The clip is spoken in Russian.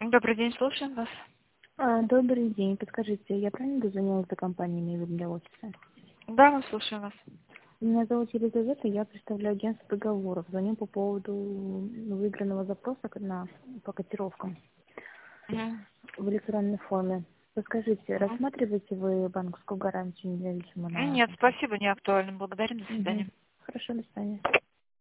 Добрый день, слушаем вас. Добрый день. Подскажите, я правильно дозвонилась до компании «Мебель для офиса»? Да, мы слушаем вас. Меня зовут Елизавета, я представляю агентство договоров. Звоню по поводу выигранного запроса по котировкам Мгм. в электронной форме. Подскажите, Мгм. рассматриваете вы банковскую гарантию независимо на... Нет, спасибо, не актуально. Благодарим, до свидания. Мгм. Хорошо, до свидания.